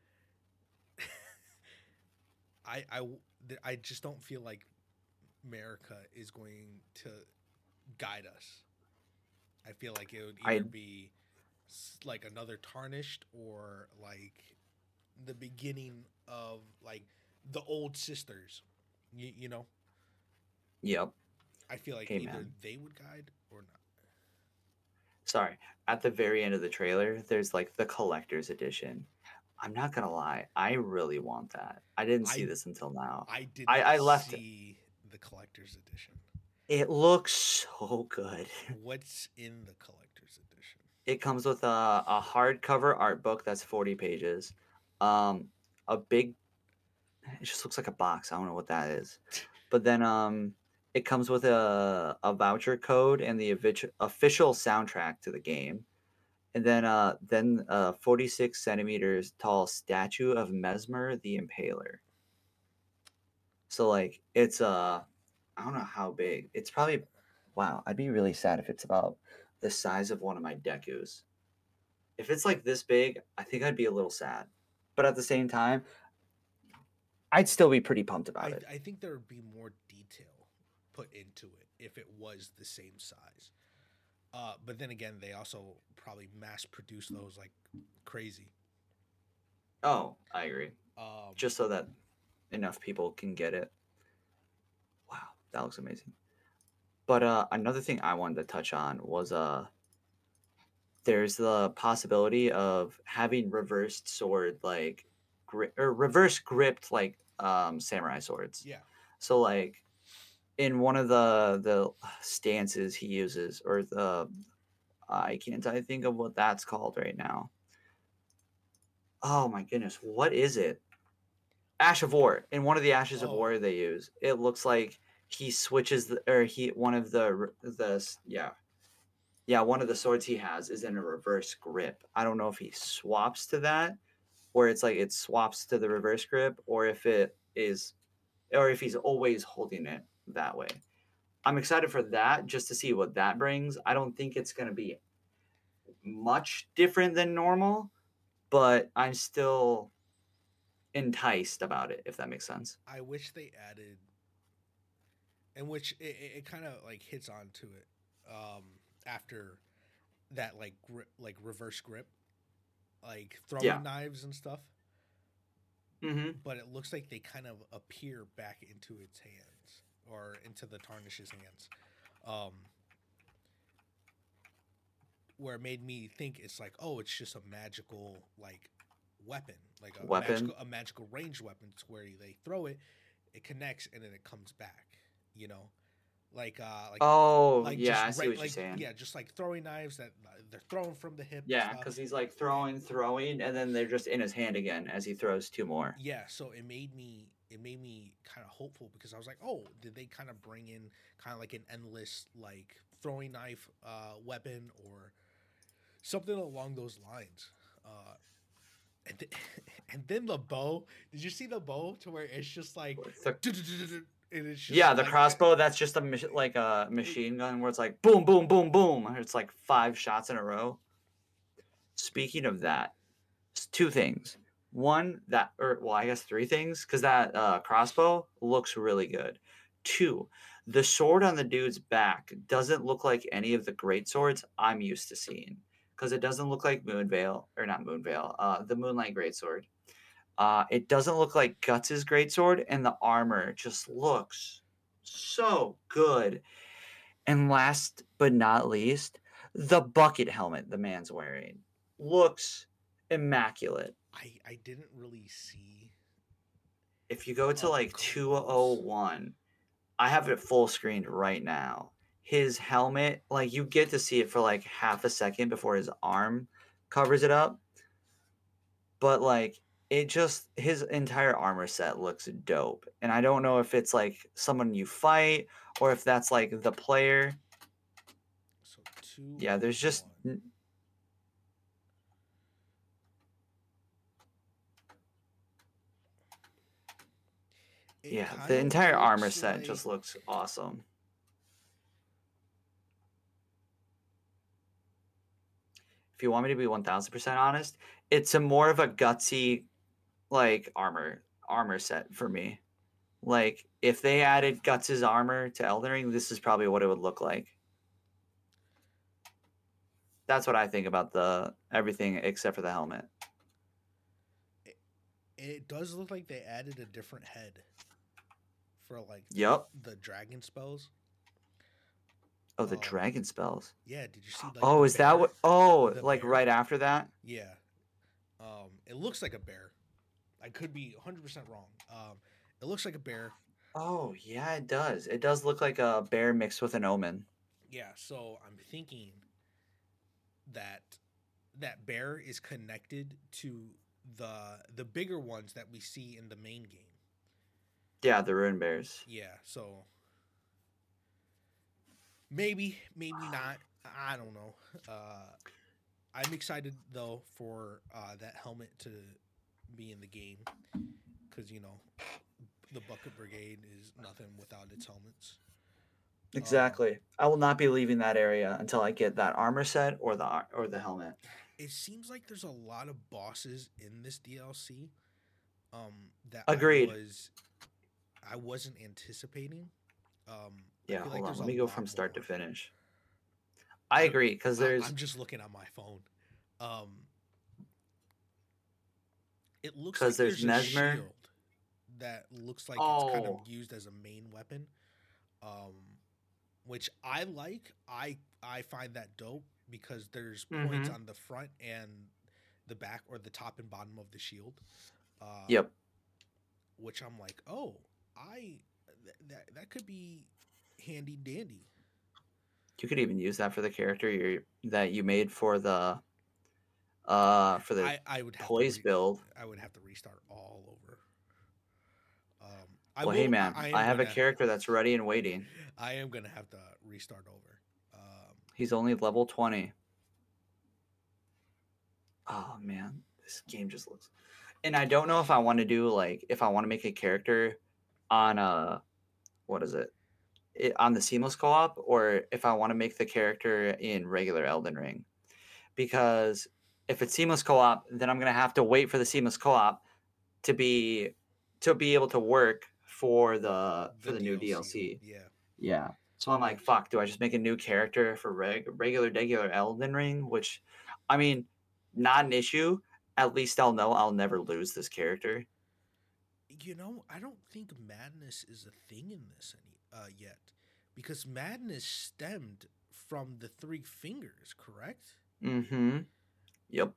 I I just don't feel like America is going to guide us. I feel like it would I either be like another tarnished, or like the beginning of like the old sisters. You know, yep. I feel like Okay, either man. they would guide or not. Sorry. At the very end of the trailer, there's like the collector's edition. I'm not gonna lie, I really want that. I didn't see I this until now. I did not I left. see the collector's edition. It looks so good. What's in the collector's edition? It comes with a hardcover art book that's 40 pages. A big, it just looks like a box. I don't know what that is. But then It comes with a voucher code and the official soundtrack to the game. And then a 46 centimeters tall statue of Mesmer the Impaler. So like it's I don't know how big. It's probably wow. I'd be really sad if it's about the size of one of my Dekus. If it's like this big, I think I'd be a little sad. But at the same time, I'd still be pretty pumped about it. I think there would be more detail put into it if it was the same size. But then again, they also probably mass produce those like crazy. Oh, I agree. Um, Just so that enough people can get it. Wow, that looks amazing. But another thing I wanted to touch on was there's the possibility of having reversed sword like or reverse gripped like samurai swords. yeah. So like in one of the stances he uses, or the I think of what that's called right now. Oh my goodness, what is it? Ash of War. In one of the Ashes of Oh, War they use, it looks like he switches the, or he one of the yeah, one of the swords he has is in a reverse grip. I don't know if he swaps to that, where it's like it swaps to the reverse grip, or if it is, or if he's always holding it that way. I'm excited for that just to see what that brings. I don't think it's going to be much different than normal, but I'm still enticed about it, if that makes sense. I wish they added, in which it kind of like hits onto it after that like reverse grip, like Yeah. throwing knives and stuff. Mm-hmm. But it looks like they kind of appear back into its hands or into the tarnish's hands, um, where it made me think it's like, oh, it's just a magical like weapon, like Weapon. a magical ranged weapon, to where they throw it, it connects, and then it comes back. You know, like Oh, like yeah, just I see right, what you're like saying. yeah, just like throwing knives that they're thrown from the hip and Yeah, stuff. because he's like throwing, and then they're just in his hand again as he throws two more. Yeah, so it made me kind of hopeful, because I was like, oh, did they kind of bring in kind of like an endless like throwing knife weapon or something along those lines? And and then the bow. Did you see the bow to where it's just like The- and it's yeah, just the like crossbow, that's just like a machine gun where it's like boom, boom, boom, boom. It's like 5 shots in a row. Speaking of that, two things. One, that, or well, I guess three things, because that crossbow looks really good. Two, the sword on the dude's back doesn't look like any of the great swords I'm used to seeing, because it doesn't look like Moonveil, or not Moonveil, the Moonlight Greatsword. It doesn't look like Guts' greatsword, and the armor just looks so good. And last but not least, the bucket helmet the man's wearing looks immaculate. I didn't really see If you go to up like close. 201, I have it full screened right now. His helmet, like you get to see it for like half a second before his arm covers it up, but like it just his entire armor set looks dope. And I don't know if it's like someone you fight or if that's like the player. So two Yeah, oh there's just one. It yeah, the kind of entire armor looks set like just looks awesome. If you want me to be 1000% honest, it's a more of a gutsy like armor set for me. Like if they added Guts' armor to Elden Ring, this is probably what it would look like. That's what I think about the everything except for the helmet. it, it does look like they added a different head for like Yep. the dragon spells. Oh, the Um, dragon spells. yeah. Did you see like the Oh, is that bear? what? Oh, The like bear. right after that? Yeah. It looks like a bear. I could be 100% wrong. It looks like a bear. Oh, yeah, it does. It does look like a bear mixed with an omen. Yeah. So I'm thinking that that bear is connected to the bigger ones that we see in the main game. Yeah, the rune bears. Yeah. So maybe, maybe not. I don't know. I'm excited though for that helmet to be in the game because the Bucket Brigade is nothing without its helmets. Exactly. I will not be leaving that area until I get that armor set or the helmet. It seems like there's a lot of bosses in this DLC that Agreed. I wasn't anticipating. Yeah, I feel hold like on. there's Let a me go lot from start to more. finish. I agree because there's I'm just looking at my phone. Um, it looks like there's a Mesmer. shield that looks like it's kind of Oh, used as a main weapon, um, which I like. I find that dope because there's points mm-hmm. on the front and the back or the top and bottom of the shield. Yep. Which I'm like, oh, that could be handy dandy. You could even use that for the character that you made for the I would have to poise build. I would have to restart all over. Well, hey man, I I am have a gonna character that's ready and waiting. I am gonna have to restart over. He's only level 20. Oh man, this game just looks. And I don't know if I want to do if I want to make a character on what is on the seamless co-op, or if I want to make the character in regular Elden Ring. Because if it's seamless co-op, then I'm gonna have to wait for the seamless co-op to be able to work for the new DLC. Yeah. Yeah. So I'm like, fuck, do I just make a new character for regular Elden Ring? Which, I mean, not an issue. At least I'll know I'll never lose this character. I don't think madness is a thing in this yet, because madness stemmed from the three fingers, correct? Mm-hmm. Yep.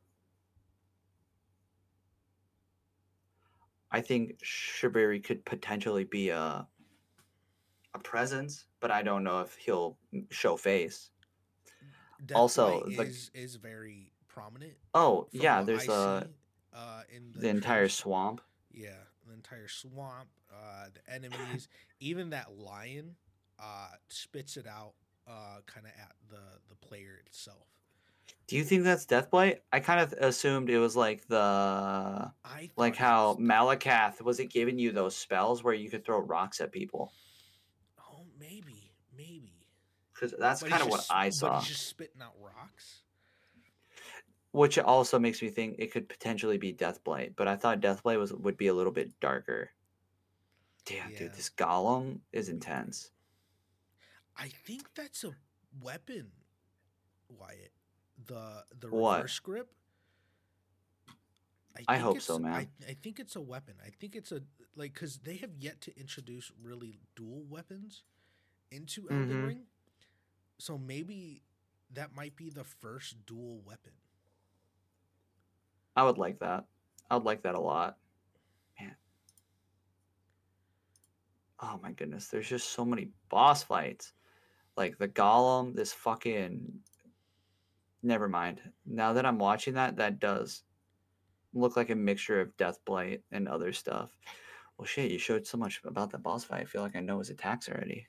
I think Shibari could potentially be a presence, but I don't know if he'll show face. Also, is very prominent from yeah, what I there's see in the the entire trailers. swamp. Yeah, the entire swamp, the enemies, even that lion spits it out kind of at the player itself. Do you think that's Deathblight? I kind of assumed it was like I like thought it how was Malakath was it giving you those spells where you could throw rocks at people? oh maybe, Because that's kind of what I but saw. he's just spitting out rocks. Which also makes me think it could potentially be Deathblight, but I thought Deathblight would be a little bit darker. Damn, Yeah, dude, this Golem is intense. I think that's a weapon, Wyatt. The What? reverse grip. I hope so, man. I think it's a weapon. I think it's a because they have yet to introduce really dual weapons into Elden Ring. So maybe that might be the first dual weapon. I would like that. I would like that a lot. Man. Oh my goodness, there's just so many boss fights. Like the Golem, this fucking never mind. Now that I'm watching that does look like a mixture of Deathblight and other stuff. Well shit, you showed so much about the boss fight. I feel like I know his attacks already.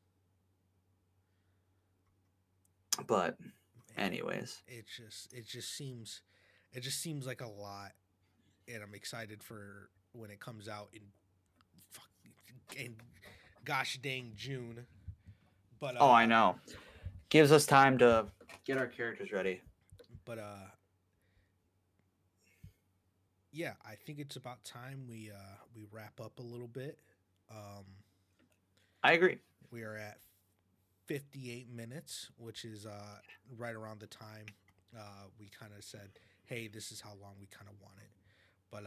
But anyways, it just seems like a lot, and I'm excited for when it comes out in gosh dang June. But oh, I know. Gives us time to get our characters ready. But yeah, I think it's about time we wrap up a little bit. I agree. We are at 58 minutes, which is right around the time we kind of said, hey, this is how long we kind of want it. But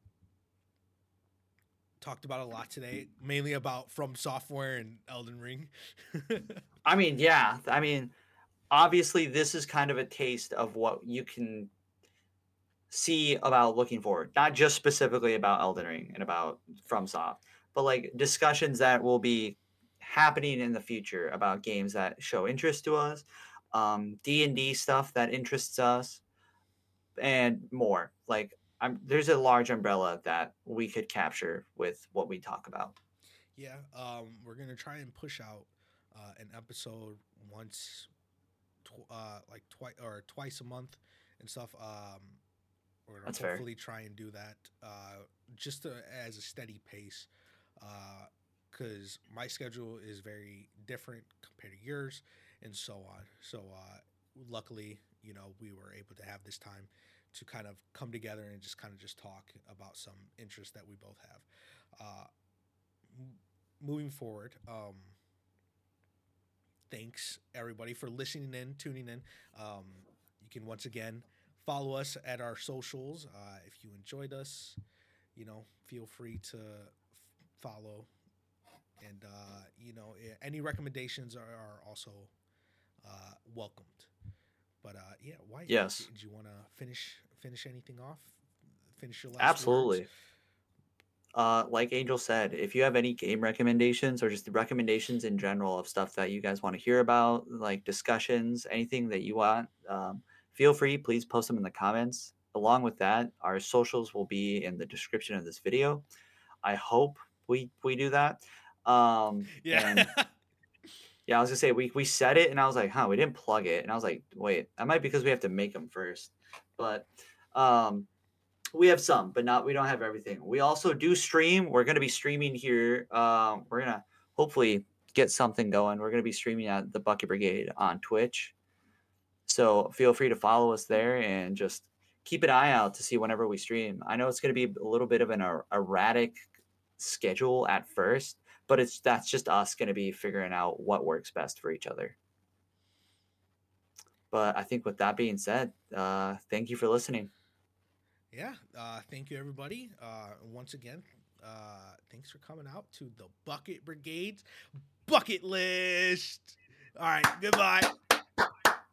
talked about a lot today, mainly about From Software and Elden Ring. I mean, yeah. I mean, obviously, this is kind of a taste of what you can see about looking forward. Not just specifically about Elden Ring and about FromSoft, but like discussions that will be happening in the future about games that show interest to us, D&D stuff that interests us, and more. Like, there's a large umbrella that we could capture with what we talk about. Yeah, we're gonna try and push out an episode once, twice a month and stuff. We're gonna That's fair. hopefully try and do that just as a steady pace, because my schedule is very different compared to yours, and so on. So luckily, we were able to have this time to kind of come together and just talk about some interests that we both have. Moving forward, thanks everybody for listening in, tuning in. You can once again follow us at our socials. If you enjoyed us, feel free to follow. And, any recommendations are also welcomed. But, yeah, Wyatt, Yes. did you want to finish anything off? Finish your last Absolutely. words? Like Angel said, if you have any game recommendations or just recommendations in general of stuff that you guys want to hear about, like discussions, anything that you want, feel free. Please post them in the comments. Along with that, our socials will be in the description of this video. I hope we do that. Yeah. And yeah, I was gonna say we said it, and I was like, we didn't plug it, and I was like, wait, that might be because we have to make them first. But we have some, but we don't have everything. We also do stream. We're gonna be streaming here. We're gonna hopefully get something going. We're gonna be streaming at the Bucket Brigade on Twitch. So feel free to follow us there and just keep an eye out to see whenever we stream. I know it's going to be a little bit of an erratic schedule at first, but that's just us going to be figuring out what works best for each other. But I think with that being said, thank you for listening. Yeah. Thank you, everybody. Once again, thanks for coming out to the Bucket Brigade's Bucket List. All right. Goodbye.